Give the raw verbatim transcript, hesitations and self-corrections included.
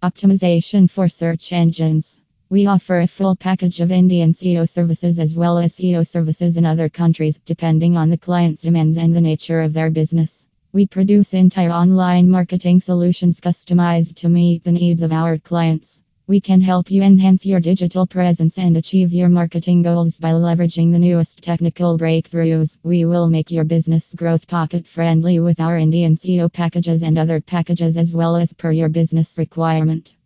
Optimization for search engines. We offer a full package of Indian S E O services as well as S E O services in other countries, depending on the client's demands and the nature of their business. We produce entire online marketing solutions customized to meet the needs of our clients. We can help you enhance your digital presence and achieve your marketing goals by leveraging the newest technical breakthroughs. We will make your business growth pocket friendly with our Indian S E O packages and other packages as well as per your business requirement.